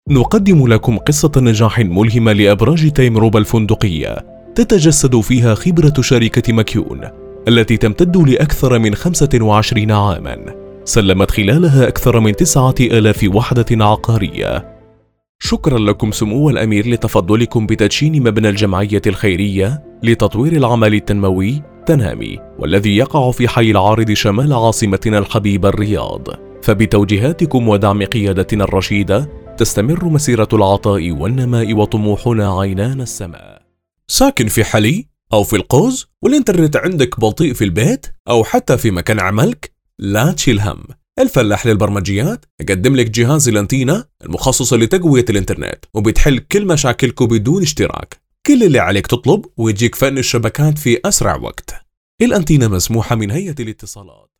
نقدم لكم قصة نجاح ملهمة لأبراج تيمروبا الفندقية تتجسد فيها خبرة شركة مكيون التي تمتد لأكثر من 25 عاماً، سلمت خلالها أكثر من 9000 وحدة عقارية. شكراً لكم سمو الأمير لتفضلكم بتدشين مبنى الجمعية الخيرية لتطوير العمل التنموي تنامي، والذي يقع في حي العارض شمال عاصمتنا الحبيبة الرياض. فبتوجيهاتكم ودعم قيادتنا الرشيدة تستمر مسيرة العطاء والنماء وطموحنا عينان السماء. ساكن في حلي أو في القوز والإنترنت عندك بطيء في البيت أو حتى في مكان عملك؟ لا تشيل هم، الفلاح للبرمجيات يقدم لك جهاز الأنتينا المخصص لتقوية الإنترنت، وبتحل كل مشاكلكم بدون اشتراك. كل اللي عليك تطلب ويجيك فن الشبكات في أسرع وقت. الأنتينا مسموحة من هيئة الاتصالات.